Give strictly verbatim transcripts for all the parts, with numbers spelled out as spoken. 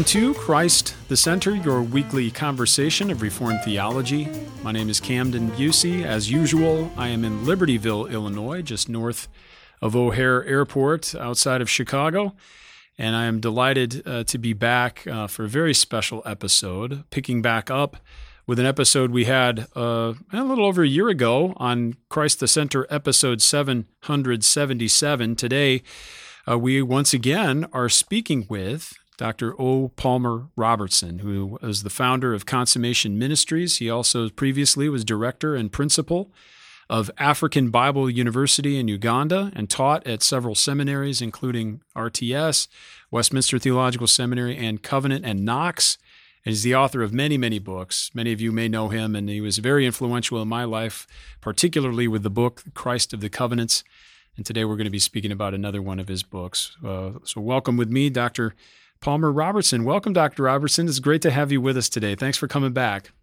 Welcome to Christ the Center, your weekly conversation of Reformed theology. My name is Camden Busey. As usual, I am in Libertyville, Illinois, just north of O'Hare Airport outside of Chicago. And I am delighted uh, to be back uh, for a very special episode, picking back up with an episode we had uh, a little over a year ago on Christ the Center, episode seven hundred seventy-seven. Today, uh, we once again are speaking with Doctor O. Palmer Robertson, who is the founder of Consummation Ministries. He also previously was director and principal of African Bible University in Uganda and taught at several seminaries, including R T S, Westminster Theological Seminary, and Covenant and Knox. And he's the author of many, many books. Many of you may know him, and he was very influential in my life, particularly with the book, Christ of the Covenants. And today we're going to be speaking about another one of his books. Uh, so welcome with me, Doctor Palmer Robertson. Welcome, Doctor Robertson. It's great to have you with us today. Thanks for coming back.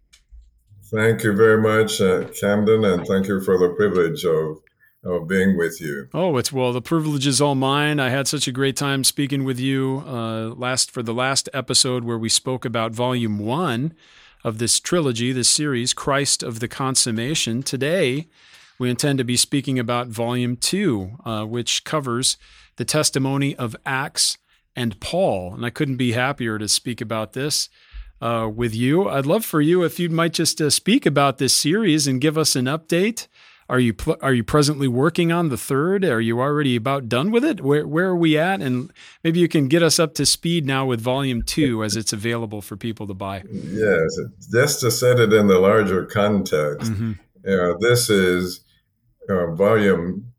Thank you very much, uh, Camden, and thank you for the privilege of, of being with you. Oh, it's well, the privilege is all mine. I had such a great time speaking with you uh, last for the last episode where we spoke about volume one of this trilogy, this series, Christ of the Consummation. Today, we intend to be speaking about volume two, uh, which covers the testimony of Acts and Paul. And I couldn't be happier to speak about this uh, with you. I'd love for you if you might just uh, speak about this series and give us an update. Are you pl- are you presently working on the third? Are you already about done with it? Where where are we at? And maybe you can get us up to speed now with volume two as it's available for people to buy. Yes, just to set it in the larger context, mm-hmm. uh, this is uh, volume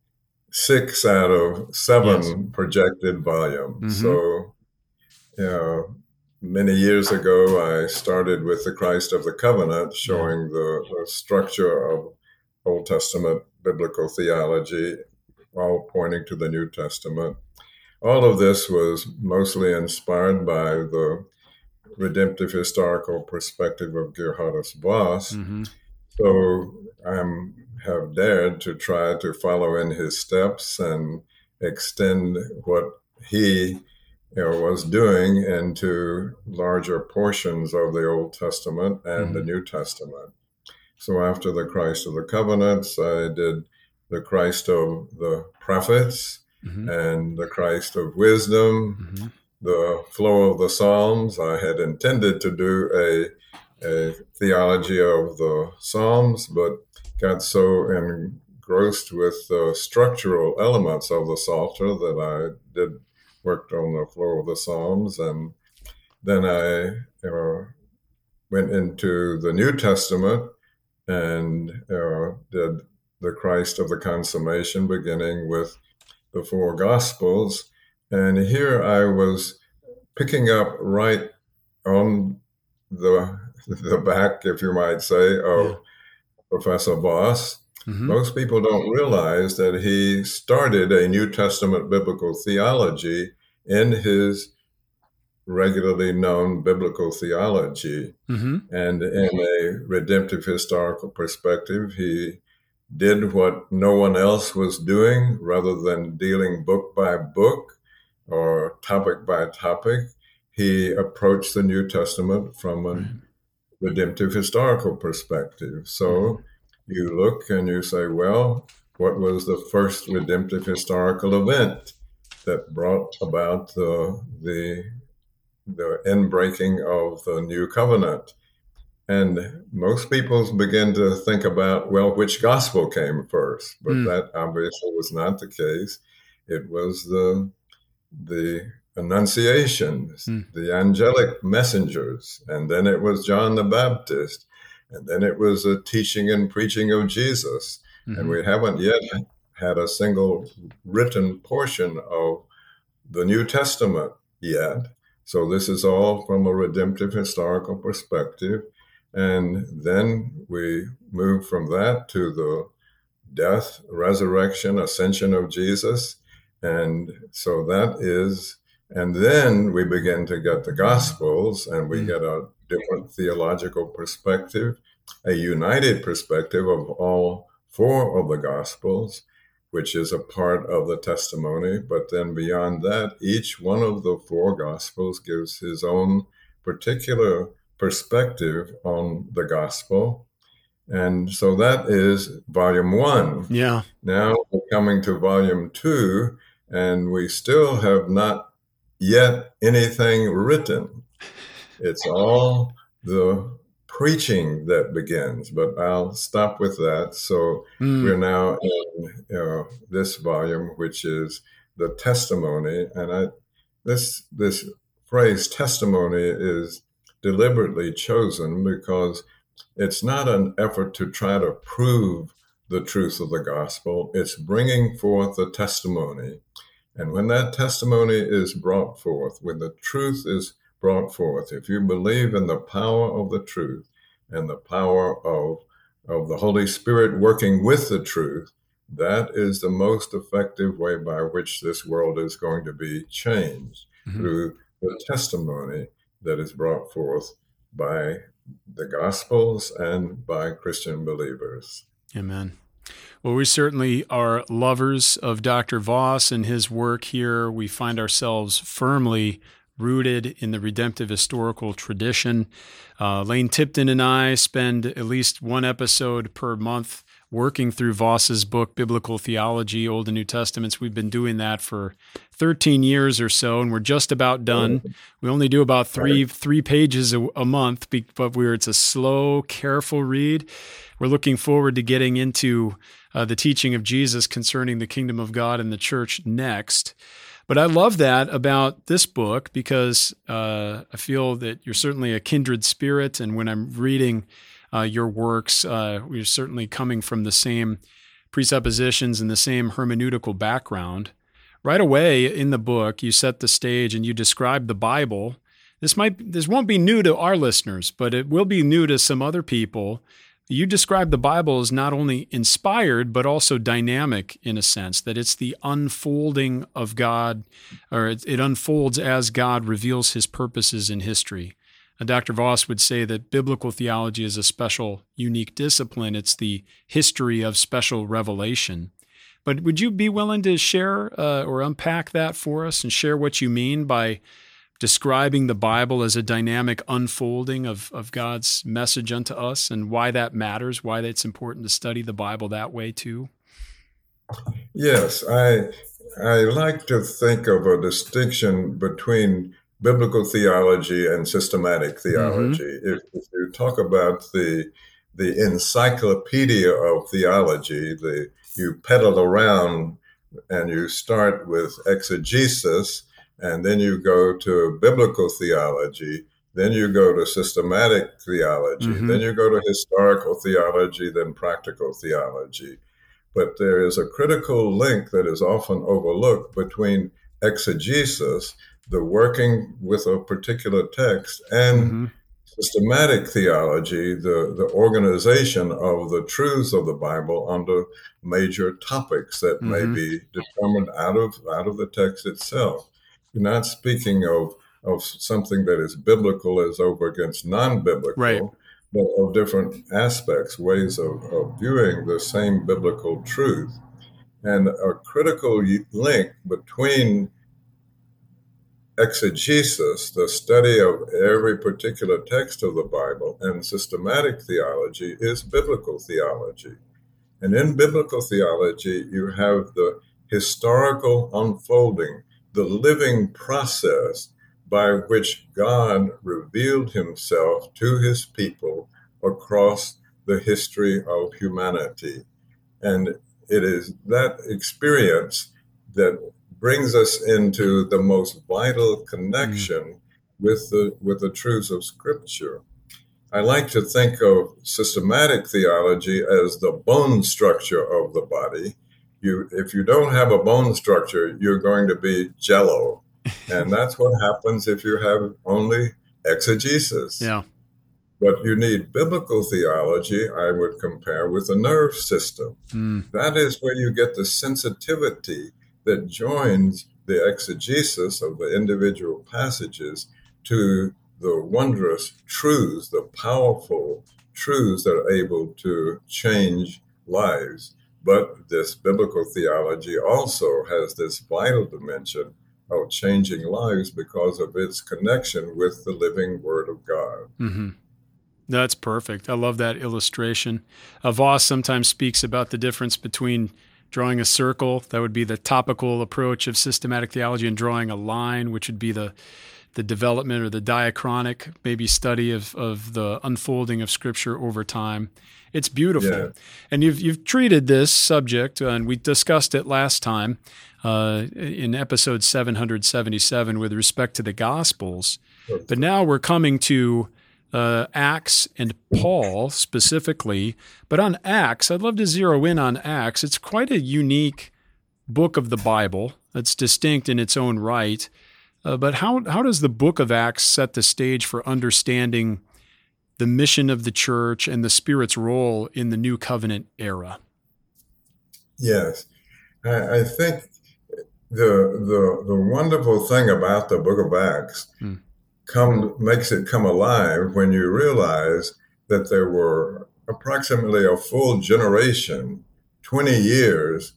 six out of seven yes. projected volumes. Mm-hmm. So, you know, many years ago, I started with the Christ of the Covenant, showing yeah. the, the structure of Old Testament biblical theology, all pointing to the New Testament. All of this was mostly inspired by the redemptive historical perspective of Geerhardus Vos. Mm-hmm. So I'm have dared to try to follow in his steps and extend what he you know, was doing into larger portions of the Old Testament and mm-hmm. the New Testament. So after the Christ of the Covenants, I did the Christ of the Prophets mm-hmm. and the Christ of Wisdom, mm-hmm. the flow of the Psalms. I had intended to do a, a theology of the Psalms, but got so engrossed with the structural elements of the Psalter that I did worked on the flow of the Psalms. And then I you know, went into the New Testament and uh, did the Christ of the Consummation, beginning with the four Gospels. And here I was picking up right on the the back, if you might say, of yeah. Professor Vos. Mm-hmm. Most people don't realize that he started a New Testament biblical theology in his regularly known biblical theology. Mm-hmm. And in a redemptive historical perspective, he did what no one else was doing. Rather than dealing book by book or topic by topic, he approached the New Testament from a right. redemptive historical perspective. So mm-hmm. you look and you say, well, what was the first redemptive historical event that brought about the the the inbreaking of the New Covenant? And most people begin to think about, well, which gospel came first? But mm. that obviously was not the case. It was the the Annunciations, mm. the angelic messengers, and then it was John the Baptist, and then it was a teaching and preaching of Jesus. Mm-hmm. And we haven't yet had a single written portion of the New Testament yet. So this is all from a redemptive historical perspective. And then we move from that to the death, resurrection, ascension of Jesus. And so that is, and then we begin to get the Gospels, and we mm. get a different theological perspective, a united perspective of all four of the Gospels. which is a part of the testimony. But then beyond that, each one of the four Gospels gives his own particular perspective on the Gospel. And so that is volume one. Yeah. Now we're coming to volume two, and we still have not yet anything written. It's all the preaching that begins, but I'll stop with that. So mm. we're now in you know, this volume, which is the testimony. And I, this, this phrase testimony is deliberately chosen because it's not an effort to try to prove the truth of the gospel. It's bringing forth the testimony. And when that testimony is brought forth, when the truth is brought forth, if you believe in the power of the truth and the power of, of the Holy Spirit working with the truth, that is the most effective way by which this world is going to be changed, mm-hmm. through the testimony that is brought forth by the Gospels and by Christian believers. Amen. Well, we certainly are lovers of Doctor Voss and his work here. We find ourselves firmly rooted in the redemptive historical tradition. Uh, Lane Tipton and I spend at least one episode per month working through Voss's book, Biblical Theology, Old and New Testaments. We've been doing that for thirteen years or so, and we're just about done. We only do about three three pages a, a month, but we're it's a slow, careful read. We're looking forward to getting into uh, the teaching of Jesus concerning the kingdom of God and the church next. But I love that about this book because uh, I feel that you're certainly a kindred spirit, and when I'm reading Uh, your works, uh, we're certainly coming from the same presuppositions and the same hermeneutical background. Right away in the book, you set the stage and you describe the Bible. This might, this won't be new to our listeners, but it will be new to some other people. You describe the Bible as not only inspired, but also dynamic in a sense, that it's the unfolding of God, or it, it unfolds as God reveals his purposes in history. Doctor Voss would say that biblical theology is a special, unique discipline. It's the history of special revelation. But would you be willing to share uh, or unpack that for us and share what you mean by describing the Bible as a dynamic unfolding of, of God's message unto us, and why that matters, why it's important to study the Bible that way too? Yes, I I like to think of a distinction between biblical theology and systematic theology. Mm-hmm. If, if you talk about the the encyclopedia of theology, the you pedal around and you start with exegesis, and then you go to biblical theology, then you go to systematic theology, mm-hmm. then you go to historical theology, then practical theology. But there is a critical link that is often overlooked between exegesis, the working with a particular text, and mm-hmm. systematic theology, the, the organization of the truths of the Bible under major topics that mm-hmm. may be determined out of out of the text itself. You're not speaking of, of something that is biblical as over against non-biblical, right. but of different aspects, ways of, of viewing the same biblical truth. And a critical link between exegesis, the study of every particular text of the Bible, and systematic theology is biblical theology. And in biblical theology, you have the historical unfolding, the living process by which God revealed himself to his people across the history of humanity. And it is that experience that brings us into the most vital connection mm. with the with the truths of Scripture. I like to think of systematic theology as the bone structure of the body. You, if you don't have a bone structure, you're going to be jello, and that's what happens if you have only exegesis. Yeah. But you need biblical theology, I would compare, with the nerve system. Mm. That is where you get the sensitivity that joins the exegesis of the individual passages to the wondrous truths, the powerful truths that are able to change lives. But this biblical theology also has this vital dimension of changing lives because of its connection with the living Word of God. Mm-hmm. That's perfect. I love that illustration. Uh, Voss sometimes speaks about the difference between drawing a circle, that would be the topical approach of systematic theology, and drawing a line, which would be the the development or the diachronic, maybe study of, of the unfolding of Scripture over time. It's beautiful. Yeah. And you've you've treated this subject, uh, and we discussed it last time uh, in episode seven hundred seventy-seven with respect to the Gospels. But now we're coming to uh, Acts and Paul specifically. But on Acts, I'd love to zero in on Acts. It's quite a unique book of the Bible that's distinct in its own right. Uh, but how how does the book of Acts set the stage for understanding the mission of the church and the Spirit's role in the New Covenant era? Yes, I, I think the the the wonderful thing about the book of Acts hmm. come makes it come alive when you realize that there were approximately a full generation, twenty years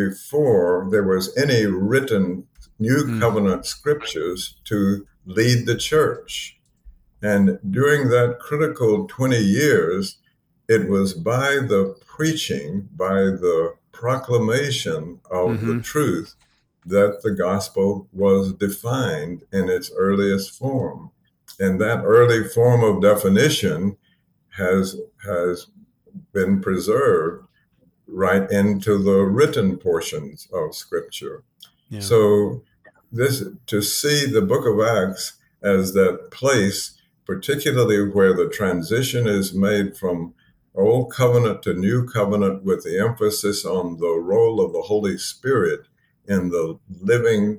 before there was any written New mm. Covenant scriptures to lead the church. And during that critical twenty years, it was by the preaching, by the proclamation of mm-hmm. the truth that the gospel was defined in its earliest form. And that early form of definition has, has been preserved right into the written portions of Scripture. Yeah. So this to see the book of Acts as that place, particularly where the transition is made from Old Covenant to New Covenant, with the emphasis on the role of the Holy Spirit in the living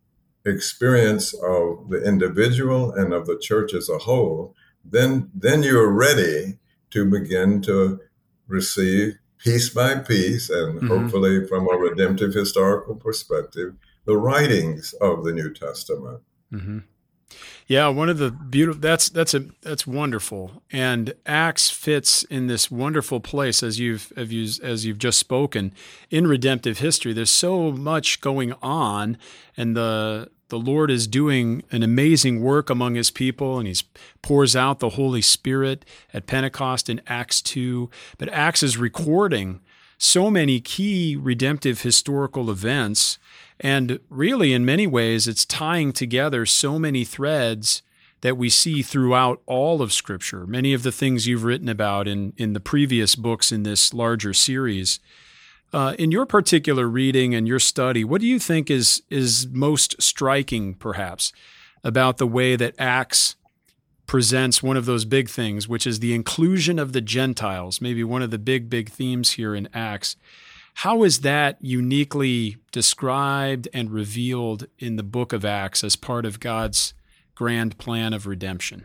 experience of the individual and of the church as a whole, then, then you're ready to begin to receive piece by piece, and mm-hmm. hopefully from a redemptive historical perspective, the writings of the New Testament. Mm-hmm. Yeah, one of the beautiful that's that's a that's wonderful, and Acts fits in this wonderful place as you've as you've, as you've just spoken in redemptive history. There's so much going on, and the the Lord is doing an amazing work among His people, and He pours out the Holy Spirit at Pentecost in Acts two. But Acts is recording so many key redemptive historical events. And really, in many ways, it's tying together so many threads that we see throughout all of Scripture, many of the things you've written about in, in the previous books in this larger series. Uh, in your particular reading and your study, what do you think is, is most striking, perhaps, about the way that Acts presents one of those big things, which is the inclusion of the Gentiles, maybe one of the big, big themes here in Acts? How is that uniquely described and revealed in the book of Acts as part of God's grand plan of redemption?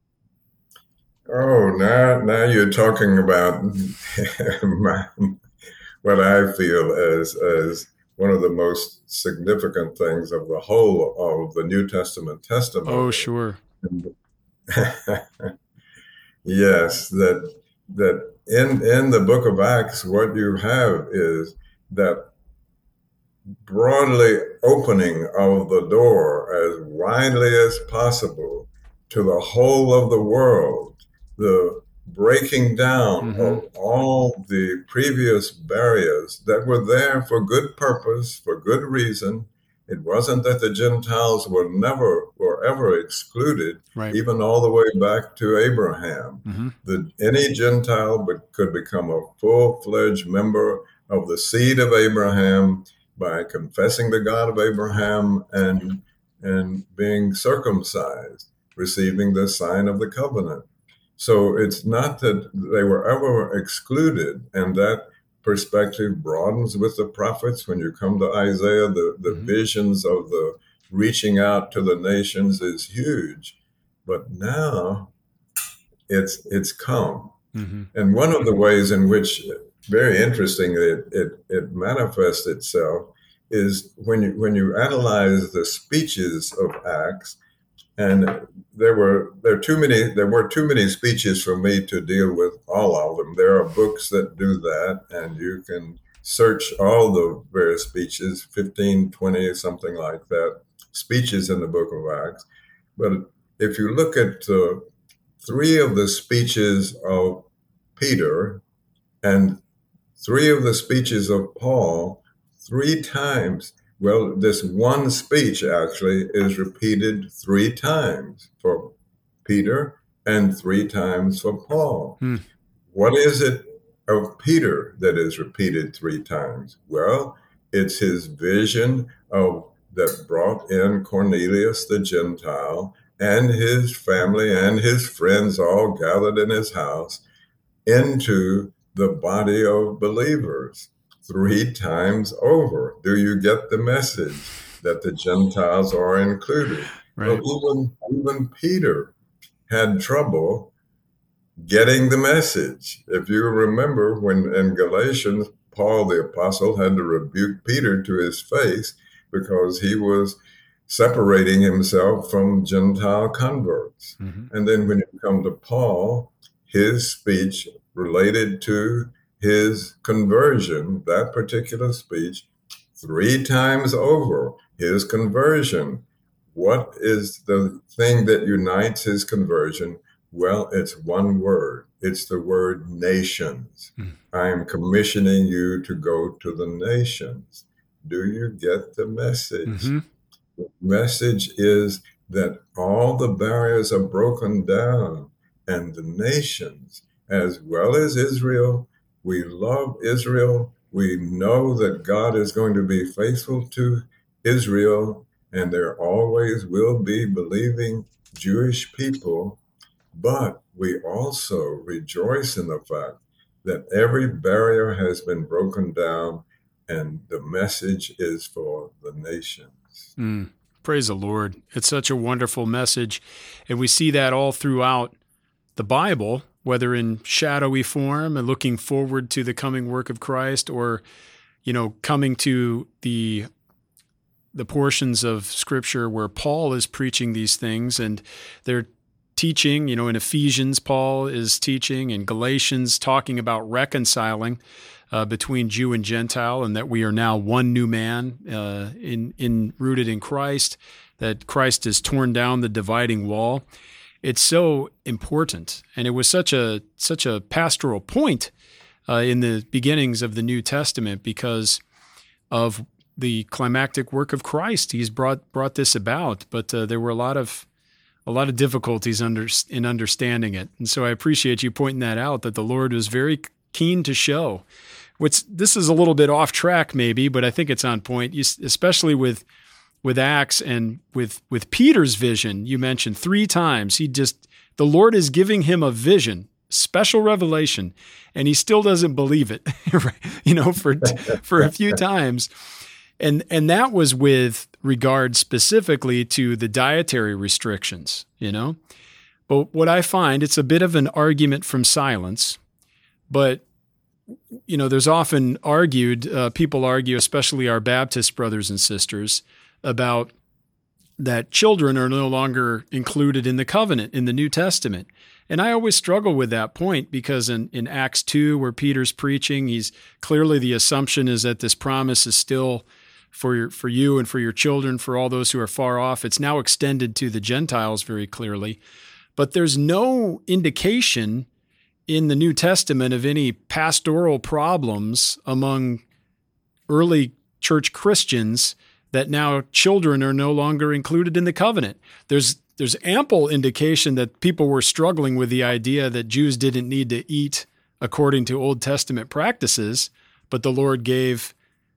Oh, now now you're talking about my, what I feel as, as one of the most significant things of the whole of the New Testament testimony. Oh, sure. Yes, that that in in the book of Acts, what you have is that broadly opening of the door as widely as possible to the whole of the world, the breaking down mm-hmm. of all the previous barriers that were there for good purpose, for good reason. It wasn't that the Gentiles were never, were ever excluded, right. even all the way back to Abraham. Mm-hmm. The, any Gentile be, could become a full-fledged member of the seed of Abraham by confessing the God of Abraham and, and being circumcised, receiving the sign of the covenant. So it's not that they were ever excluded, and that perspective broadens with the prophets. When you come to Isaiah, the, the mm-hmm. visions of the reaching out to the nations is huge. But now it's it's come. Mm-hmm. And one of the ways in which, very interesting, it, it, it manifests itself is when you when you analyze the speeches of Acts, and there were there are too many there were too many speeches for me to deal with all of them. There are books that do that, and you can search all the various speeches, fifteen, twenty, something like that, speeches in the book of Acts. But if you look at uh, three of the speeches of Peter and three of the speeches of Paul, three times, well, this one speech actually is repeated three times for Peter and three times for Paul. Hmm. What is it of Peter that is repeated three times? Well, it's his vision of that brought in Cornelius the Gentile and his family and his friends all gathered in his house into the body of believers three times over. Do you get the message that the Gentiles are included? Right. Well, even, even Peter had trouble getting the message. If you remember when in Galatians, Paul the apostle had to rebuke Peter to his face because he was separating himself from Gentile converts. Mm-hmm. And then when you come to Paul, his speech related to his conversion, that particular speech, three times over, his conversion. What is the thing that unites his conversion? Well, it's one word. It's the word nations. Mm. I am commissioning you to go to the nations. Do you get the message? Mm-hmm. The message is that all the barriers are broken down, and the nations, as well as Israel, we love Israel. We know that God is going to be faithful to Israel, and there always will be believing Jewish people. But we also rejoice in the fact that every barrier has been broken down, and the message is for the nations. Mm, praise the Lord. It's such a wonderful message. And we see that all throughout the Bible, whether in shadowy form and looking forward to the coming work of Christ, or, you know, coming to the the portions of Scripture where Paul is preaching these things, and they're teaching, you know, in Ephesians, Paul is teaching, in Galatians, talking about reconciling uh, between Jew and Gentile, and that we are now one new man uh, in, in rooted in Christ, that Christ has torn down the dividing wall. It's so important, and it was such a such a pastoral point uh, in the beginnings of the New Testament because of the climactic work of Christ. He's brought brought this about, but uh, there were a lot of a lot of difficulties under, in understanding it. And so I appreciate you pointing that out, that the Lord was very keen to show. What's, this is a little bit off track maybe, but I think it's on point, you, especially with with Acts and with, with Peter's vision. You mentioned three times, he just, the Lord is giving him a vision, special revelation, and he still doesn't believe it, you know, for for a few times. And and that was with regard specifically to the dietary restrictions, you know. But what I find, it's a bit of an argument from silence. But, you know, there's often argued, uh, people argue, especially our Baptist brothers and sisters, about that children are no longer included in the covenant in the New Testament. And I always struggle with that point because in, in Acts two, where Peter's preaching, he's clearly, the assumption is that this promise is still for your, for you and for your children, for all those who are far off. It's now extended to the Gentiles very clearly. But there's no indication in the New Testament of any pastoral problems among early church Christians that now children are no longer included in the covenant. There's there's ample indication that people were struggling with the idea that Jews didn't need to eat according to Old Testament practices, but the Lord gave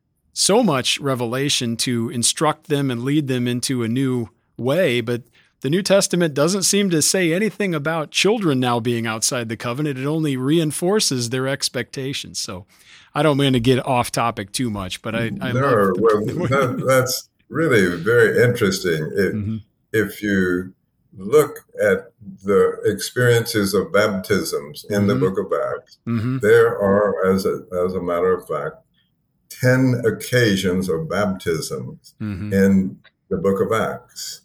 so much revelation to instruct them and lead them into a new way. But the New Testament doesn't seem to say anything about children now being outside the covenant. It only reinforces their expectations. So I don't mean to get off topic too much, but I, I no, love the, well, that, that's really very interesting. It, mm-hmm. If you look at the experiences of baptisms in mm-hmm. the book of Acts, mm-hmm. there are, as a, as a matter of fact, ten occasions of baptisms mm-hmm. in the book of Acts.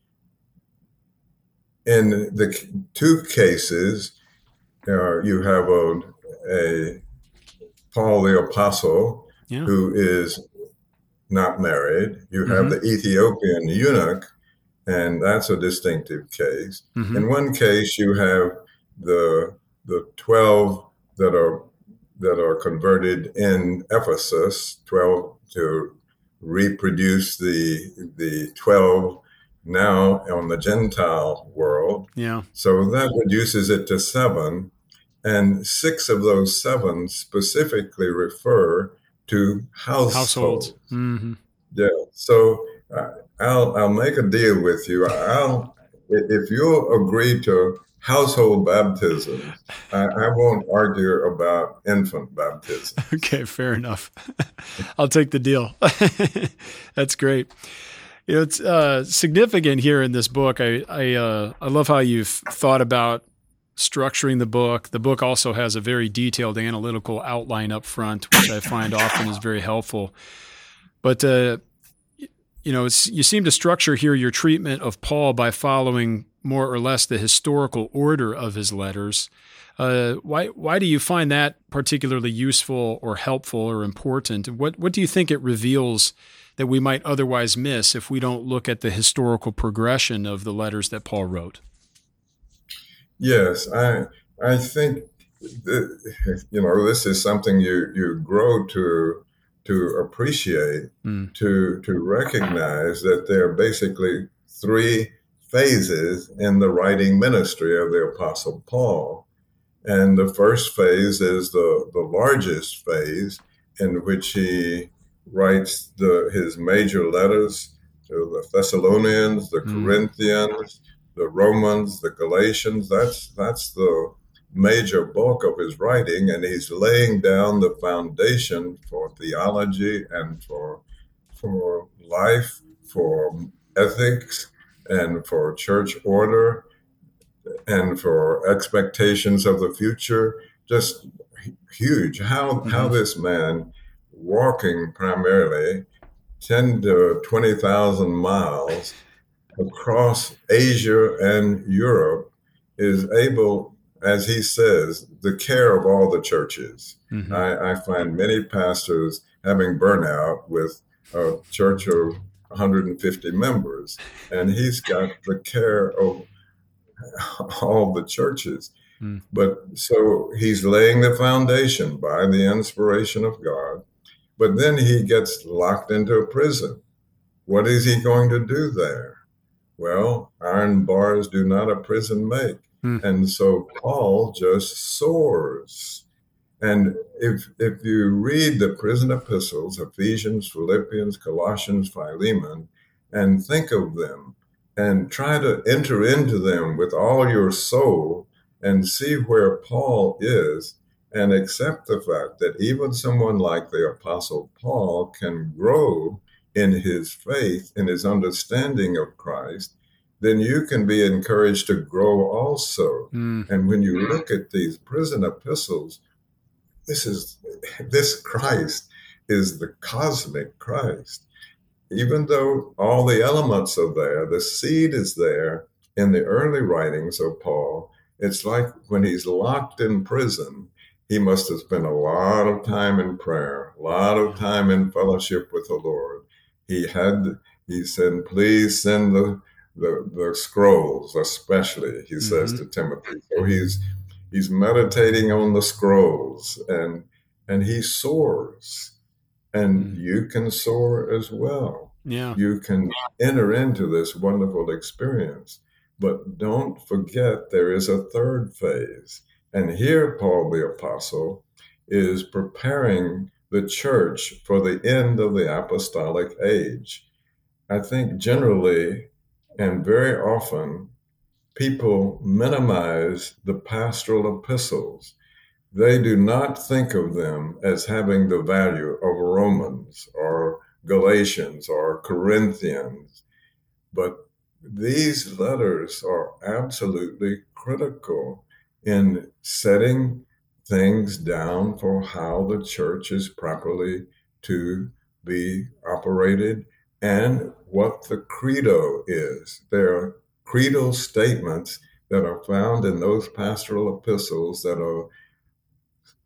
In the two cases, uh, you have a, a Paul the Apostle Yeah. who is not married. You have Mm-hmm. the Ethiopian eunuch, and that's a distinctive case. Mm-hmm. In one case, you have the the twelve that are that are converted in Ephesus, twelve to reproduce the the twelve now on the Gentile world. Yeah. So that reduces it to seven, and six of those seven specifically refer to Households. households. Mm-hmm. Yeah. So uh, I'll I'll make a deal with you. I'll if you'll agree to household baptism, I, I won't argue about infant baptism. Okay, fair enough. I'll take the deal. That's great. You know, it's uh, significant here in this book. I I, uh, I love how you've thought about structuring the book. The book also has a very detailed analytical outline up front, which I find often is very helpful. But uh, you know, it's, you seem to structure here your treatment of Paul by following more or less the historical order of his letters. Uh, why why do you find that particularly useful or helpful or important? What what do you think it reveals that we might otherwise miss if we don't look at the historical progression of the letters that Paul wrote? Yes, I I think that, you know, this is something you you grow to to appreciate, Mm. to to recognize that there are basically three phases in the writing ministry of the Apostle Paul. And the first phase is the, the largest phase, in which he writes the his major letters to the Thessalonians, the Mm. Corinthians, the Romans, the Galatians. That's that's the major bulk of his writing, and he's laying down the foundation for theology and for for life, for ethics, and for church order, and for expectations of the future. Just huge. How Mm-hmm. how this man, walking primarily ten to twenty thousand miles across Asia and Europe, is able, as he says, the care of all the churches. Mm-hmm. I, I find many pastors having burnout with a church of one hundred fifty members, and he's got the care of all the churches. Mm. But so he's laying the foundation by the inspiration of God, but then he gets locked into a prison. What is he going to do there? Well, iron bars do not a prison make. Mm. And so Paul just soars. And if if you read the prison epistles, Ephesians, Philippians, Colossians, Philemon, and think of them and try to enter into them with all your soul and see where Paul is, and accept the fact that even someone like the Apostle Paul can grow in his faith, in his understanding of Christ, then you can be encouraged to grow also. Mm. And when you look at these prison epistles, this is this Christ is the cosmic Christ. Even though all the elements are there, the seed is there in the early writings of Paul, it's like when he's locked in prison, he must have spent a lot of time in prayer, a lot of time in fellowship with the Lord. He had, he said, please send the the, the scrolls, especially, he says Mm-hmm. to Timothy. So he's he's meditating on the scrolls, and and he soars. And Mm. you can soar as well. Yeah. You can enter into this wonderful experience. But don't forget there is a third phase. And here Paul the Apostle is preparing the church for the end of the apostolic age. I think generally and very often people minimize the pastoral epistles. They do not think of them as having the value of Romans or Galatians or Corinthians. But these letters are absolutely critical in setting things down for how the church is properly to be operated and what the credo is. There are creedal statements that are found in those pastoral epistles that are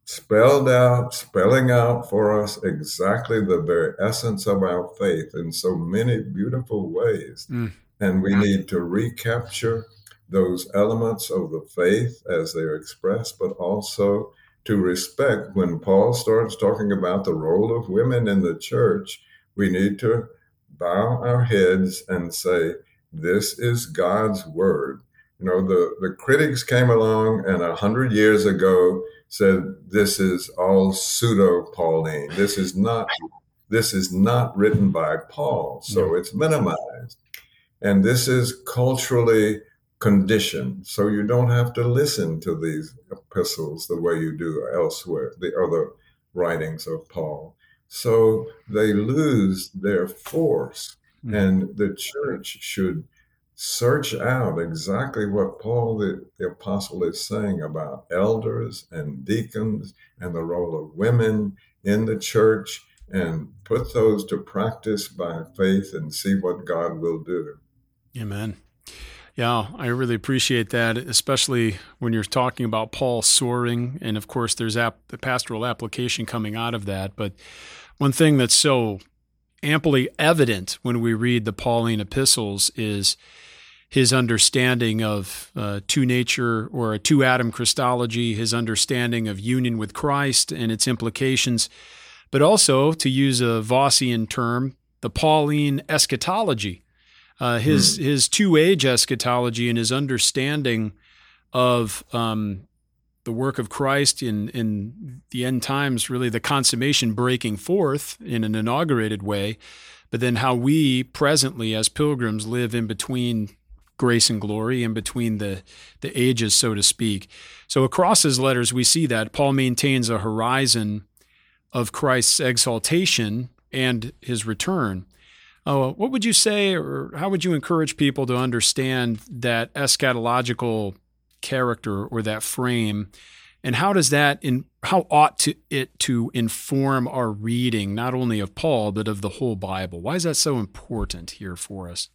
spelled out, spelling out for us exactly the very essence of our faith in so many beautiful ways. Mm. And we need to recapture those elements of the faith as they're expressed, but also to respect when Paul starts talking about the role of women in the church, we need to bow our heads and say, this is God's word. You know, the, the critics came along and a hundred years ago said, this is all pseudo-Pauline. This is not, this is not written by Paul. So yeah. It's minimized. And this is culturally conditioned. So you don't have to listen to these epistles the way you do elsewhere, the other writings of Paul. So they lose their force. Mm-hmm. And the church should search out exactly what Paul the, the apostle is saying about elders and deacons and the role of women in the church, and put those to practice by faith and see what God will do. Amen. Yeah, I really appreciate that, especially when you're talking about Paul soaring. And of course, there's ap- the pastoral application coming out of that. But one thing that's so amply evident when we read the Pauline epistles is his understanding of uh, two-nature or a two-atom Christology, his understanding of union with Christ and its implications, but also, to use a Vossian term, the Pauline eschatology, uh, his, mm. his two-age eschatology and his understanding of um, the work of Christ in, in the end times, really the consummation breaking forth in an inaugurated way, but then how we presently as pilgrims live in between grace and glory, in between the, the ages, so to speak. So across his letters, we see that Paul maintains a horizon of Christ's exaltation and his return. Uh, what would you say, or how would you encourage people to understand that eschatological character or that frame, and how does that, in how ought to it to inform our reading, not only of Paul, but of the whole Bible? Why is that so important here for us?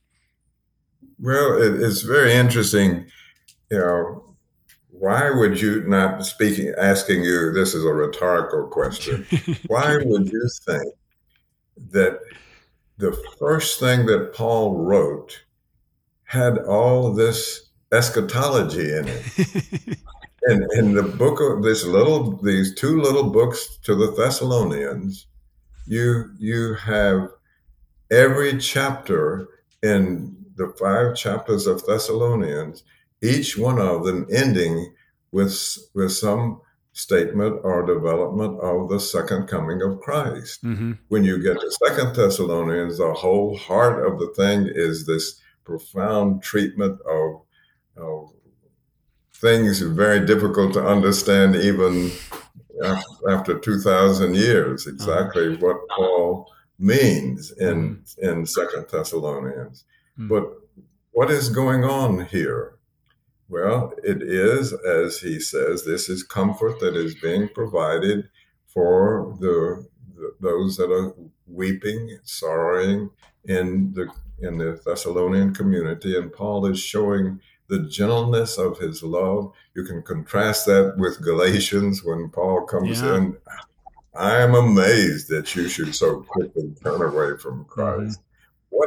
Well, it, it's very interesting. You know, why would you, not speaking, asking you, this is a rhetorical question. Why would you think that the first thing that Paul wrote had all this eschatology in it? And in the book of this little, these two little books to the Thessalonians, you you have every chapter in the five chapters of Thessalonians, each one of them ending with, with some statement or development of the second coming of Christ. Mm-hmm. When you get to Second Thessalonians, the whole heart of the thing is this profound treatment of, of things very difficult to understand even after two thousand years, exactly uh-huh. what Paul means in, mm-hmm. in Second Thessalonians. Mm-hmm. But what is going on here? Well, it is, as he says, this is comfort that is being provided for the, the those that are weeping, sorrowing in the in the Thessalonian community. And Paul is showing the gentleness of his love. You can contrast that with Galatians when Paul comes yeah. in. I am amazed that you should so quickly turn away from Christ. Mm-hmm. What?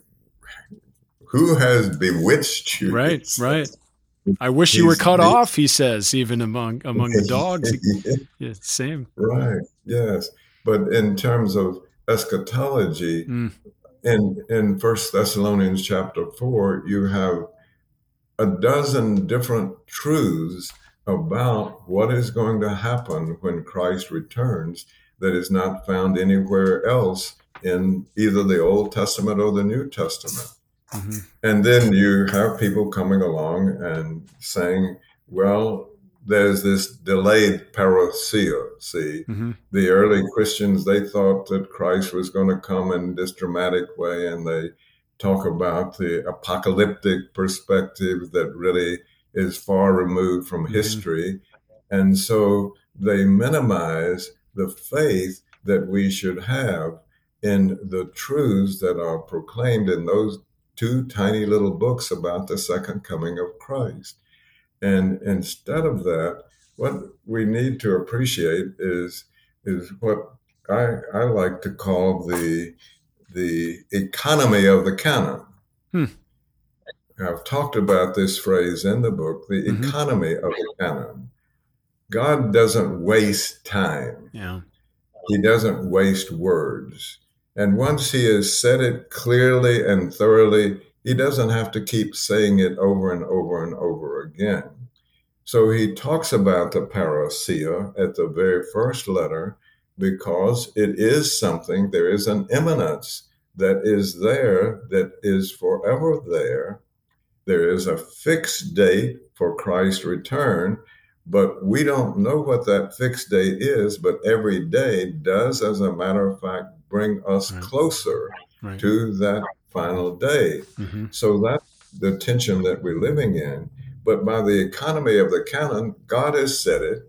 Who has bewitched you? Right, right. I wish you were cut he, off, he says, even among among the dogs. Yeah, same. Right, yes. But in terms of eschatology, mm. in, in First Thessalonians chapter four, you have a dozen different truths about what is going to happen when Christ returns that is not found anywhere else in either the Old Testament or the New Testament. Mm-hmm. And then you have people coming along and saying, well, there's this delayed parousia. See, mm-hmm. the early Christians, they thought that Christ was going to come in this dramatic way, and they talk about the apocalyptic perspective that really is far removed from mm-hmm. history. And so they minimize the faith that we should have in the truths that are proclaimed in those two tiny little books about the second coming of Christ. And instead of that, what we need to appreciate is is what I, I like to call the the economy of the canon. Hmm. I've talked about this phrase in the book, the Mm-hmm. economy of the canon. God doesn't waste time. Yeah. He doesn't waste words. And once he has said it clearly and thoroughly, he doesn't have to keep saying it over and over and over again. So he talks about the parousia at the very first letter because it is something, there is an imminence that is there, that is forever there. There is a fixed date for Christ's return, but we don't know what that fixed date is, but every day does, as a matter of fact, bring us Right. closer Right. to that final day. Mm-hmm. So that's the tension that we're living in. But by the economy of the canon, God has said it.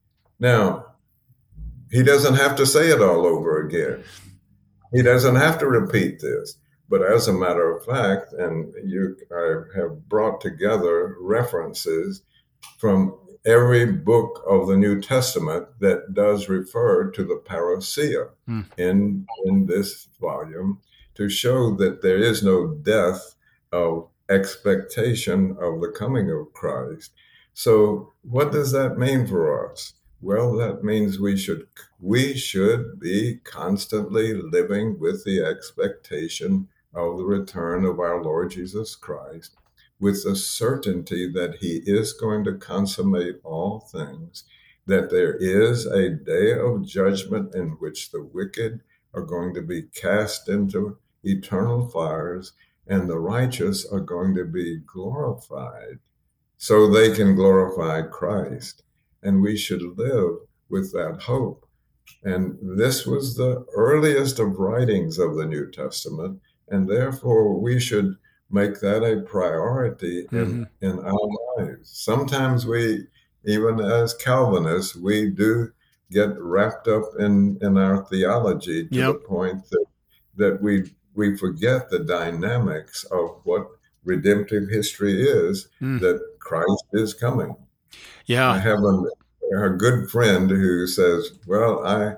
Now, he doesn't have to say it all over again. He doesn't have to repeat this. But as a matter of fact, and you I have brought together references from every book of the New Testament that does refer to the parousia Mm. in, in this volume to show that there is no death of expectation of the coming of Christ. So what does that mean for us? Well, that means we should we should be constantly living with the expectation of the return of our Lord Jesus Christ, with the certainty that he is going to consummate all things, that there is a day of judgment in which the wicked are going to be cast into eternal fires, and the righteous are going to be glorified so they can glorify Christ. And we should live with that hope. And this was the earliest of writings of the New Testament, and therefore we should make that a priority in, mm-hmm. in our lives. Sometimes we, even as Calvinists, we do get wrapped up in, in our theology to yep. the point that, that we we forget the dynamics of what redemptive history is, mm. that Christ is coming. Yeah. I have a, a good friend who says, well, I,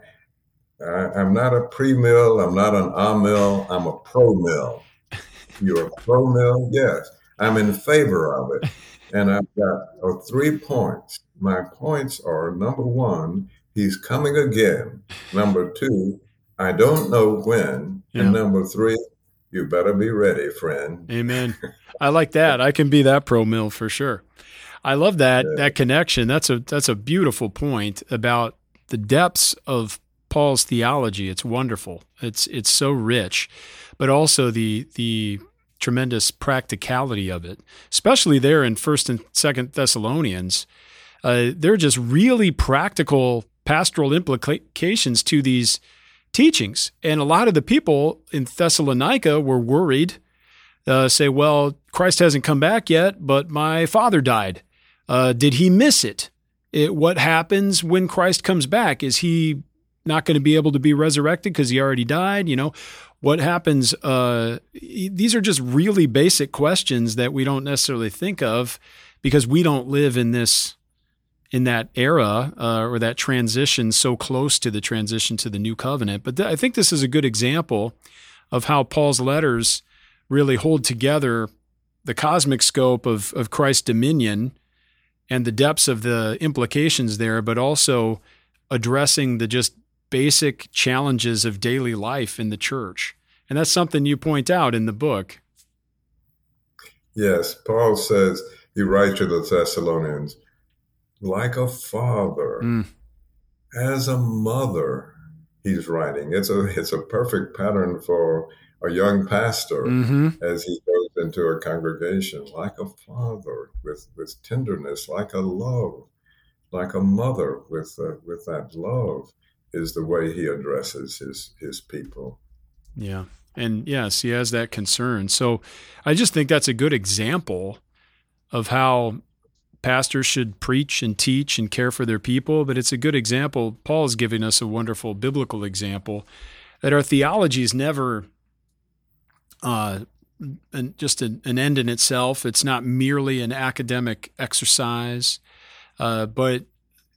I, I'm not a pre-mill, I'm not an a-mill, I'm a pro-mill. You're a pro-mill? Yes. I'm in favor of it. And I've got uh, three points. My points are, number one, he's coming again. Number two, I don't know when. Yeah. And number three, you better be ready, friend. Amen. I like that. I can be that pro-mill for sure. I love that yeah. that connection. That's a that's a beautiful point about the depths of Paul's theology. It's wonderful. It's it's so rich, but also the the tremendous practicality of it, especially there in First and Second Thessalonians. Uh, they're just really practical pastoral implications to these teachings. And a lot of the people in Thessalonica were worried, uh, say, well, Christ hasn't come back yet, but my father died. Uh, did he miss it? it? What happens when Christ comes back? Is he not going to be able to be resurrected because he already died? You know, what happens? Uh, these are just really basic questions that we don't necessarily think of because we don't live in this in that era uh, or that transition so close to the transition to the new covenant. But th- I think this is a good example of how Paul's letters really hold together the cosmic scope of, of Christ's dominion and the depths of the implications there, but also addressing the just basic challenges of daily life in the church. And that's something you point out in the book. Yes, Paul says, he writes to the Thessalonians, like a father, mm. as a mother, he's writing. It's a it's a perfect pattern for a young pastor mm-hmm. as he goes into a congregation, like a father with, with tenderness, like a love, like a mother with uh, with that love is the way he addresses his his people. Yeah, and yes, he has that concern. So I just think that's a good example of how pastors should preach and teach and care for their people, but it's a good example. Paul is giving us a wonderful biblical example that our theology is never uh, an, just an, an end in itself. It's not merely an academic exercise, uh, but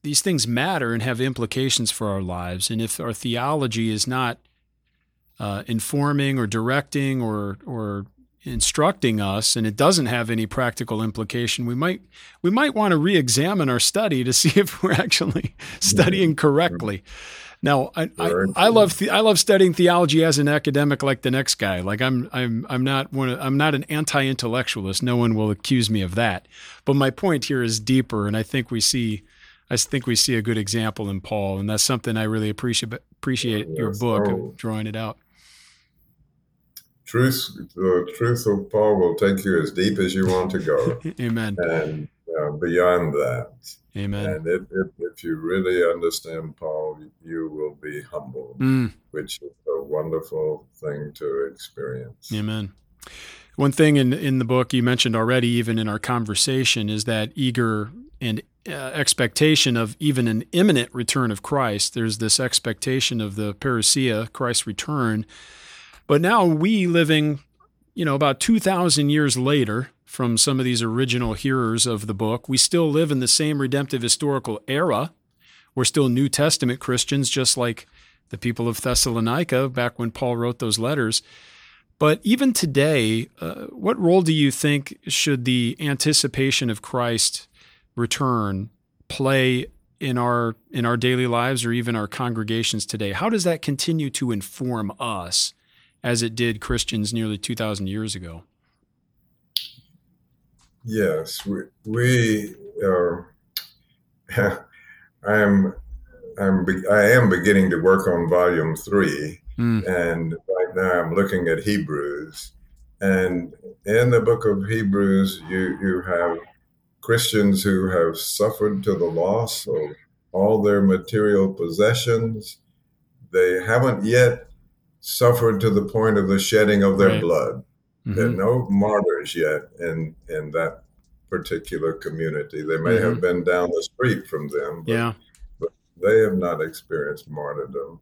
these things matter and have implications for our lives. And if our theology is not uh, informing or directing or or instructing us, and it doesn't have any practical implication, we might we might want to re-examine our study to see if we're actually studying correctly. Now, I I, I love the, I love studying theology as an academic, like the next guy. Like I'm I'm I'm not one of, I'm not an anti-intellectualist. No one will accuse me of that. But my point here is deeper, and I think we see I think we see a good example in Paul, and that's something I really appreciate appreciate Yes. your book Oh. of drawing it out. Truth, the truth of Paul will take you as deep as you want to go, Amen. and uh, beyond that. Amen. And if, if, if you really understand Paul, you will be humbled, Mm. which is a wonderful thing to experience. Amen. One thing in, in the book you mentioned already, even in our conversation, is that eager and uh, expectation of even an imminent return of Christ. There's this expectation of the parousia, Christ's return. But now we living, you know, about two thousand years later from some of these original hearers of the book, we still live in the same redemptive historical era. We're still New Testament Christians, just like the people of Thessalonica back when Paul wrote those letters. But even today, uh, what role do you think should the anticipation of Christ's return play in our in our daily lives or even our congregations today? How does that continue to inform us as it did Christians nearly two thousand years ago? Yes, we, we are. I am, I'm, be- I am beginning to work on volume three, Mm. and right now I'm looking at Hebrews. And in the book of Hebrews, you you have Christians who have suffered to the loss of all their material possessions. They haven't yet suffered to the point of the shedding of their Right. blood. There are Mhm. no martyrs yet in, in that particular community. They may have been down the street from them, but, Yeah. but they have not experienced martyrdom.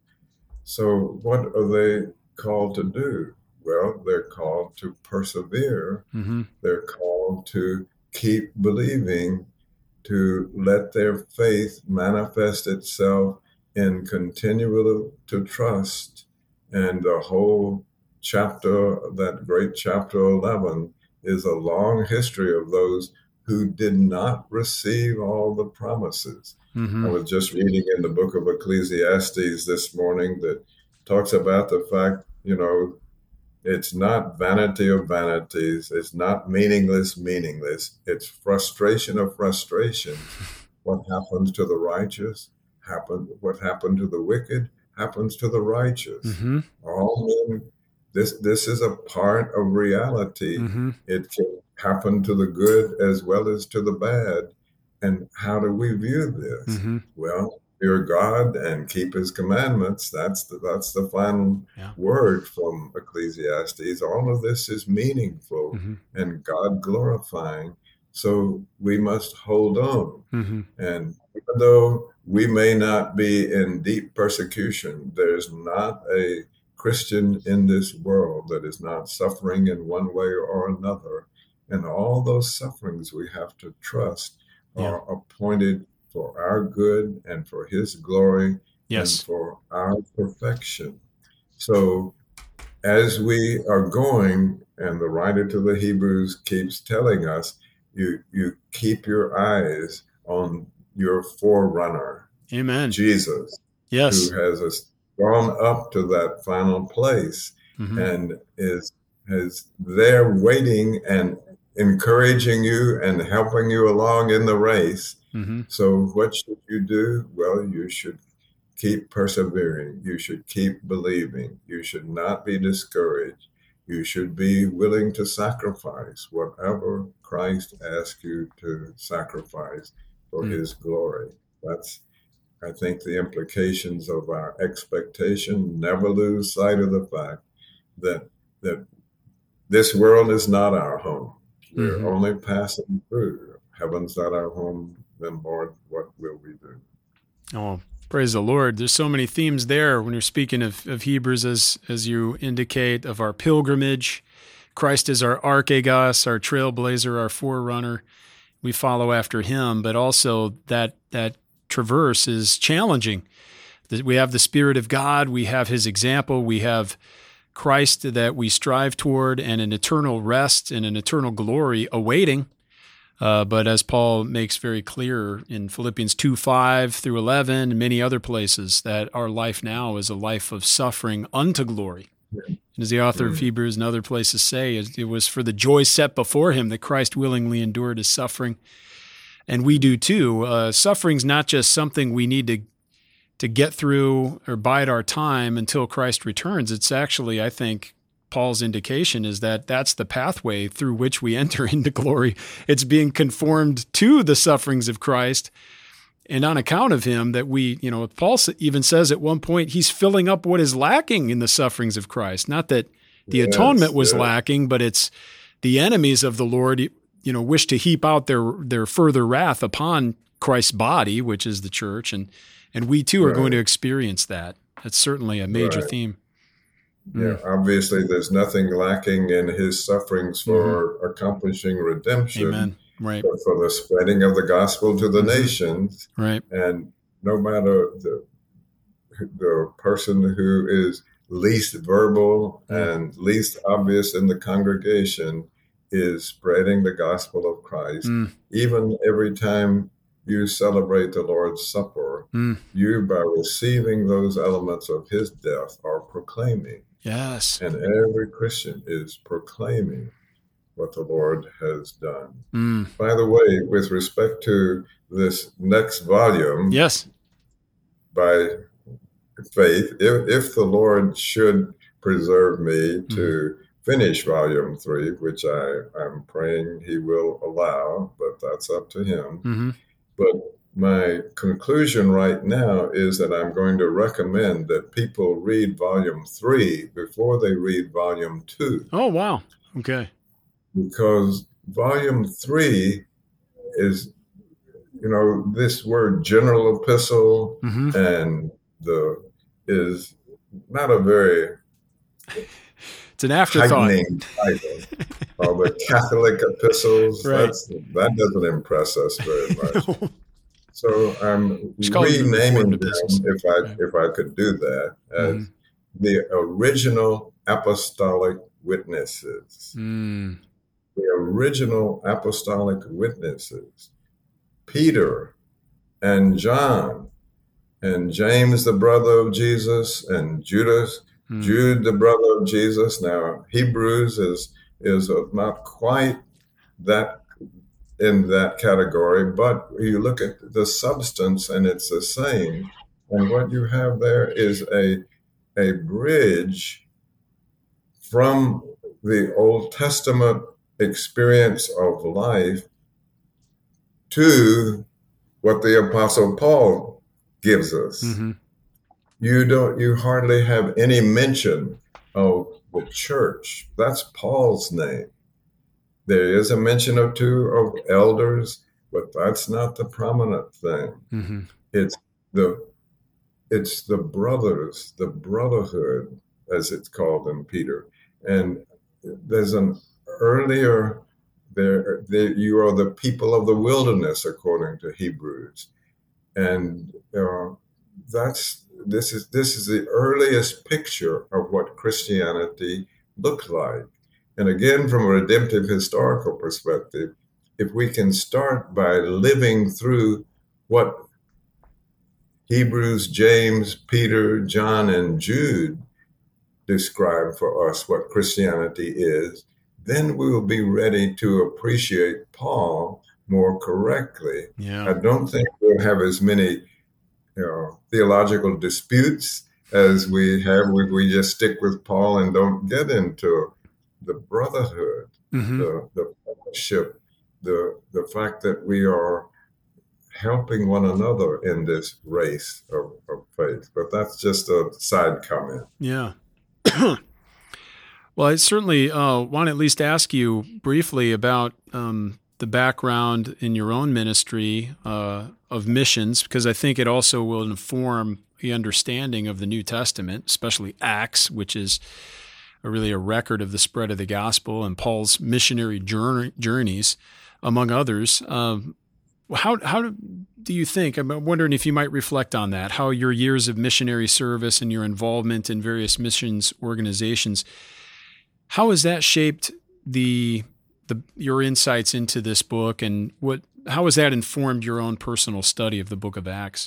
So what are they called to do? Well, they're called to persevere. Mm-hmm. They're called to keep believing, to let their faith manifest itself in continual to trust. And the whole chapter, that great chapter eleven, is a long history of those who did not receive all the promises. Mm-hmm. I was just reading in the book of Ecclesiastes this morning that talks about the fact, you know, it's not vanity of vanities. It's not meaningless, meaningless. It's frustration of frustration. What happens to the righteous? Happen. What happened to the wicked happens to the righteous. Mm-hmm. All men. This this is a part of reality. Mm-hmm. It can happen to the good as well as to the bad. And how do we view this? Mm-hmm. Well, fear God and keep His commandments. That's the that's the final Yeah. word from Ecclesiastes. All of this is meaningful Mm-hmm. and God glorifying. So we must hold on. Mm-hmm. And even though we may not be in deep persecution, there's not a Christian in this world that is not suffering in one way or another. And all those sufferings we have to trust are appointed for our good and for His glory Yes. and for our perfection. So as we are going, and the writer to the Hebrews keeps telling us, you you keep your eyes on your forerunner, Amen. Jesus, Yes. who has us gone up to that final place Mm-hmm. and is is there waiting and encouraging you and helping you along in the race. Mm-hmm. So what should you do? Well, you should keep persevering. You should keep believing. You should not be discouraged. You should be willing to sacrifice whatever Christ asks you to sacrifice for Mm. His glory. That's, I think, the implications of our expectation. Never lose sight of the fact that that this world is not our home. We're Mhm. only passing through. Heaven's not our home. Then, Lord, what will we do? Oh, praise the Lord. There's so many themes there when you're speaking of, of Hebrews, as as you indicate, of our pilgrimage. Christ is our archegos, our trailblazer, our forerunner. We follow after Him, but also that that traverse is challenging. We have the Spirit of God, we have His example, we have Christ that we strive toward, and an eternal rest and an eternal glory awaiting. Uh, but as Paul makes very clear in Philippians two, five through eleven, and many other places, that our life now is a life of suffering unto glory. And as the author of Hebrews and other places say, it was for the joy set before him that Christ willingly endured his suffering. And we do too. Uh, suffering's not just something we need to to get through or bide our time until Christ returns. It's actually, I think, Paul's indication is that that's the pathway through which we enter into glory. It's being conformed to the sufferings of Christ, and on account of him that we, you know, Paul even says at one point, he's filling up what is lacking in the sufferings of Christ. Not that the yes, atonement was yeah. lacking, but it's the enemies of the Lord, you know, wish to heap out their, their further wrath upon Christ's body, which is the church. And, and we too are right. going to experience that. That's certainly a major right. theme. Yeah, mm. obviously there's nothing lacking in his sufferings for mm-hmm. accomplishing redemption. Amen. Right. But for the spreading of the gospel to the mm-hmm. nations. Right. And no matter the the person who is least verbal mm. and least obvious in the congregation is spreading the gospel of Christ. Mm. Even every time you celebrate the Lord's Supper, mm. you, by receiving those elements of his death, are proclaiming. Yes. And every Christian is proclaiming what the Lord has done. Mm. By the way, with respect to this next volume, yes, by faith, if, if the Lord should preserve me mm. to finish volume three, which I, I'm praying he will allow, but that's up to him. Mm-hmm. But my conclusion right now is that I'm going to recommend that people read volume three before they read volume two. Oh, wow. Okay. Because volume three is, you know, this word general epistle mm-hmm. and the is not a very it's an afterthought title. All the Catholic epistles, right. that's, that doesn't impress us very much. No. So I'm renaming them, if I right. if I could do that, as mm. the original apostolic witnesses. Mm. The original apostolic witnesses, Peter and John and James, the brother of Jesus, and Judas, mm. Jude, the brother of Jesus. Now, Hebrews is is not quite that in that category, but you look at the substance and it's the same. And what you have there is a a bridge from the Old Testament experience of life to what the Apostle Paul gives us. Mm-hmm. You don't, you hardly have any mention of the church. That's Paul's name. There is a mention or two of elders, but that's not the prominent thing. Mm-hmm. It's the, it's the brothers, the brotherhood, as it's called in Peter. And there's an earlier, there, there you are the people of the wilderness, according to Hebrews, and uh, that's this is this is the earliest picture of what Christianity looked like. And again, from a redemptive historical perspective, if we can start by living through what Hebrews, James, Peter, John, and Jude describe for us what Christianity is, then we will be ready to appreciate Paul more correctly. Yeah. I don't think we'll have as many, you know, theological disputes as we have if we just stick with Paul and don't get into the brotherhood, mm-hmm. the, the fellowship, the the fact that we are helping one another in this race of, of faith. But that's just a side comment. Yeah. Well, I certainly uh, want to at least ask you briefly about um, the background in your own ministry uh, of missions, because I think it also will inform the understanding of the New Testament, especially Acts, which is a really a record of the spread of the gospel and Paul's missionary journey, journeys, among others. Um, How how do, do you think? I'm wondering if you might reflect on that. How your years of missionary service and your involvement in various missions organizations, how has that shaped the the your insights into this book, and what how has that informed your own personal study of the Book of Acts?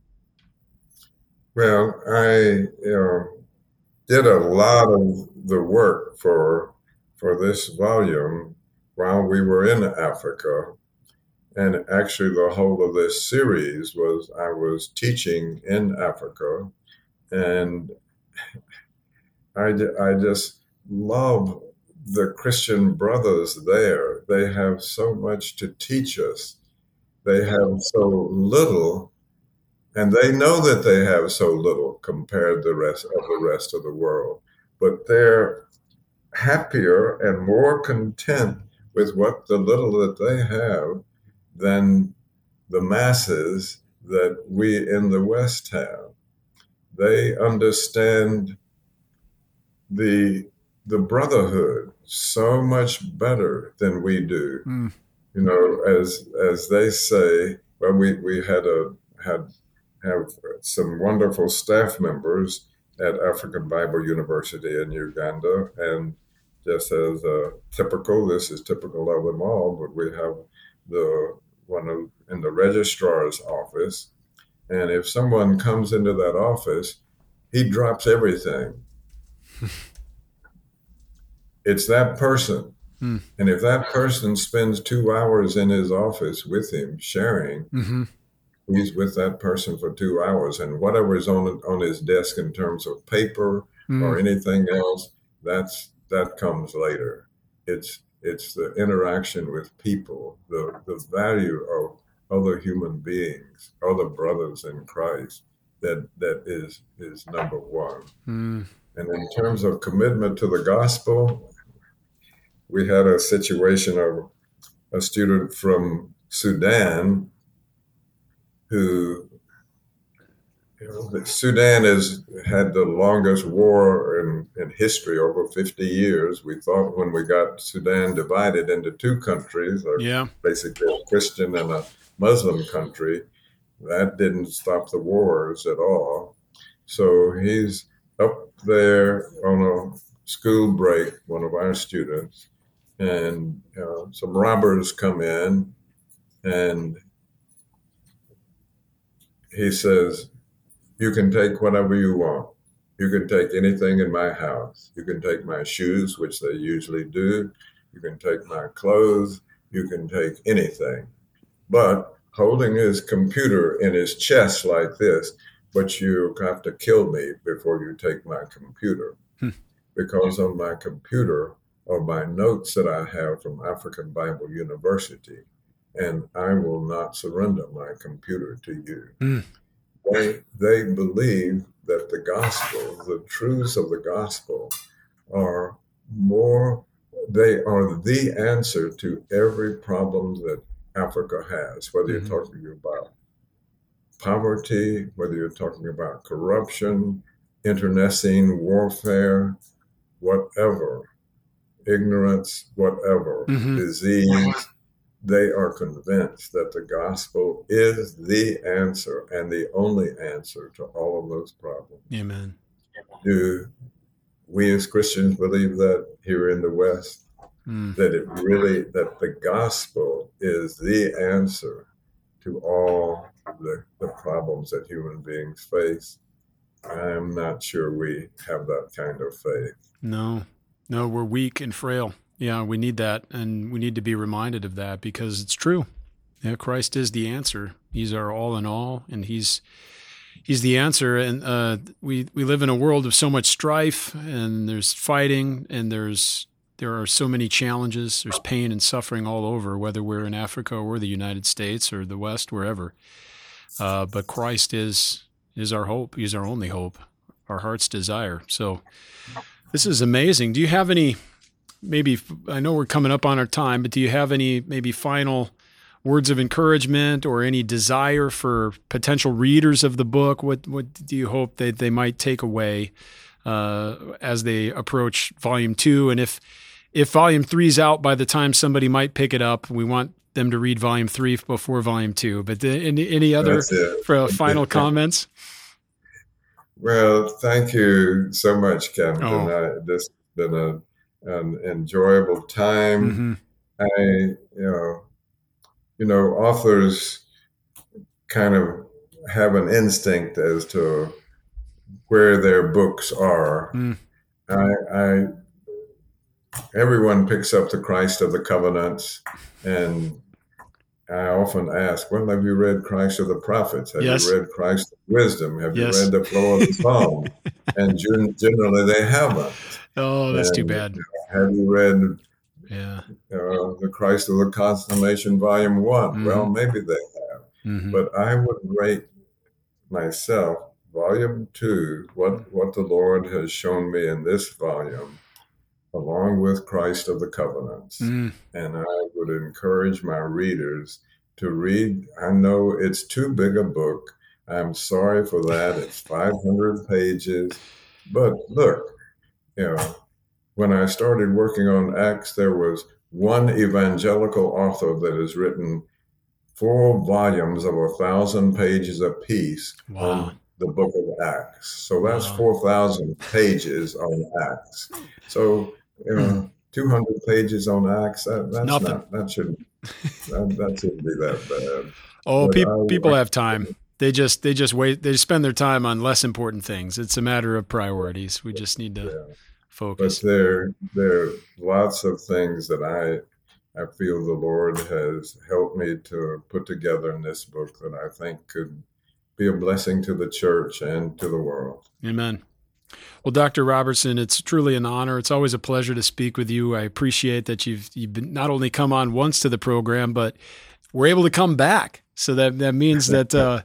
Well, I you know, did a lot of the work for for this volume while we were in Africa. And actually, the whole of this series was I was teaching in Africa, and I, I just love the Christian brothers there. They have so much to teach us. They have so little, and they know that they have so little compared to the rest of the rest of the world. But they're happier and more content with what the little that they have than the masses that we in the West have. They understand the the brotherhood so much better than we do. Mm. You know, as as they say, well, we, we had a had have some wonderful staff members at African Bible University in Uganda, and just as a typical, this is typical of them all, but we have the one of, in the registrar's office, and if someone comes into that office, he drops everything. It's that person. Mm. And if that person spends two hours in his office with him sharing, mm-hmm. he's with that person for two hours. And whatever is on on his desk in terms of paper mm. or anything else, that's that comes later. It's it's the interaction with people, the, the value of other human beings, other brothers in Christ, that that is is number one. Mm. And in terms of commitment to the gospel, we had a situation of a student from Sudan who, you know, Sudan has had the longest war in, in history, over fifty years. We thought when we got Sudan divided into two countries, yeah. basically a Christian and a Muslim country, that didn't stop the wars at all. So he's up there on a school break, one of our students, and uh, some robbers come in, and he says, "You can take whatever you want. You can take anything in my house. You can take my shoes," which they usually do. "You can take my clothes. You can take anything." But holding his computer in his chest like this, "But you have to kill me before you take my computer." Hmm. Because on my computer are my notes that I have from African Bible University, and I will not surrender my computer to you. Mm. They, they believe that the gospel, the truths of the gospel, are more, they are the answer to every problem that Africa has, whether mm-hmm. you're talking about poverty, whether you're talking about corruption, internecine warfare, whatever, ignorance, whatever, mm-hmm. disease, they are convinced that the gospel is the answer and the only answer to all of those problems. Amen. Do we as Christians believe that here in the West? Mm. That it really, that the gospel is the answer to all the, the problems that human beings face? I'm not sure we have that kind of faith. No, no, we're weak and frail. Yeah, we need that, and we need to be reminded of that because it's true. Yeah, Christ is the answer. He's our all in all, and he's he's the answer. And uh, we we live in a world of so much strife, and there's fighting, and there's there are so many challenges. There's pain and suffering all over, whether we're in Africa or the United States or the West, wherever. Uh, but Christ is is our hope. He's our only hope, our heart's desire. So this is amazing. Do you have any? Maybe, I know we're coming up on our time, but do you have any maybe final words of encouragement or any desire for potential readers of the book? What what do you hope that they might take away uh, as they approach volume two? And if if volume three is out by the time somebody might pick it up, we want them to read volume three before volume two. But the, any, any other for final comments? Well, thank you so much, Camden. Oh. I, this has been a, an enjoyable time. Mm-hmm. I, you know, you know, authors kind of have an instinct as to where their books are. Mm. I, I, everyone picks up the Christ of the Covenants, and I often ask, well, have you read Christ of the Prophets? Have Yes. you read Christ of Wisdom? Have Yes. you read the Flow of the Psalm? And generally they haven't. Oh, that's and, too bad. Have you read Yeah. uh, the Christ of the Consummation, Volume One? Mm-hmm. Well, maybe they have. Mm-hmm. But I would rate myself Volume Two, what, what the Lord has shown me in this volume, along with Christ of the Covenants. Mm. And I would encourage my readers to read. I know it's too big a book. I'm sorry for that. It's five hundred pages. But look, you know, when I started working on Acts, there was one evangelical author that has written four volumes of a thousand pages apiece Wow. on the book of Acts. So that's Wow. four thousand pages on Acts. So, you know, two hundred pages on Acts, that, that's Nothing. not, that shouldn't, that, that shouldn't be that bad. Oh, But pe- I- people have time. They just they just wait. They spend their time on less important things. It's a matter of priorities. We just need to Yeah. focus. But there, there are lots of things that I, I feel the Lord has helped me to put together in this book that I think could be a blessing to the church and to the world. Amen. Well, Doctor Robertson, it's truly an honor. It's always a pleasure to speak with you. I appreciate that you've you've been not only come on once to the program, but we're able to come back. So that that means that uh,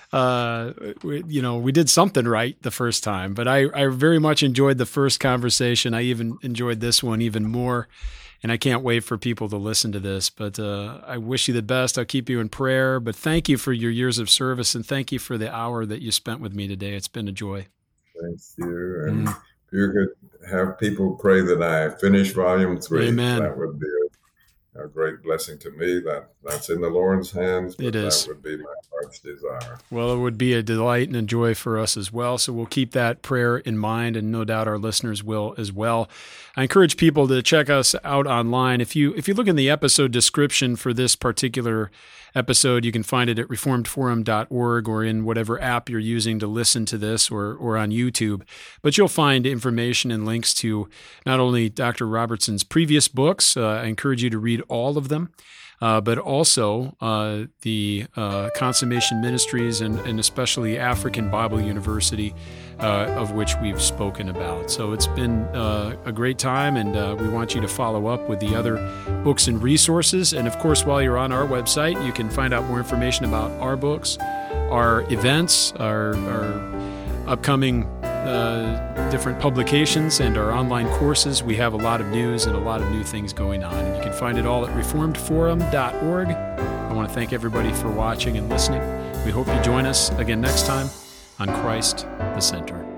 uh, we, you know we did something right the first time. But I I very much enjoyed the first conversation. I even enjoyed this one even more, and I can't wait for people to listen to this. But uh, I wish you the best. I'll keep you in prayer. But thank you for your years of service, and thank you for the hour that you spent with me today. It's been a joy. Thank you. And Mm. if you could have people pray that I finish volume three, Amen. that would be a, a great blessing to me. That That's in the Lord's hands, but It is. that would be my heart's desire. Well, it would be a delight and a joy for us as well. So we'll keep that prayer in mind, and no doubt our listeners will as well. I encourage people to check us out online. If you if you look in the episode description for this particular episode, you can find it at reformed forum dot org or in whatever app you're using to listen to this, or or on YouTube. But you'll find information and links to not only Doctor Robertson's previous books. Uh, I encourage you to read all of them. Uh, but also uh, the uh, Consummation Ministries and, and especially African Bible University, uh, of which we've spoken about. So it's been uh, a great time, and uh, we want you to follow up with the other books and resources. And of course, while you're on our website, you can find out more information about our books, our events, our, our upcoming uh, different publications, and our online courses. We have a lot of news and a lot of new things going on. And you can find it all at reformed forum dot org. I want to thank everybody for watching and listening. We hope you join us again next time on Christ the Center.